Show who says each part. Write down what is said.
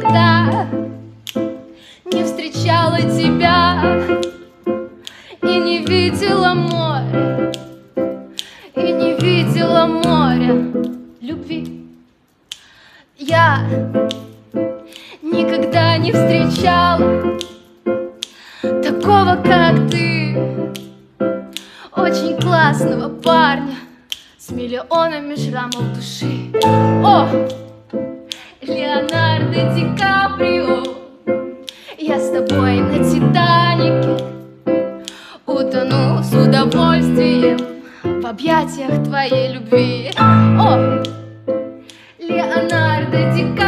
Speaker 1: никогда не встречала тебя и не видела моря, и не видела моря любви. Я никогда не встречала такого, как ты, очень классного парня с миллионами шрамов души. О, Леонардо Ди Каприо, я с тобой на Титанике утону с удовольствием в объятиях твоей любви. О, Леонардо Ди Каприо,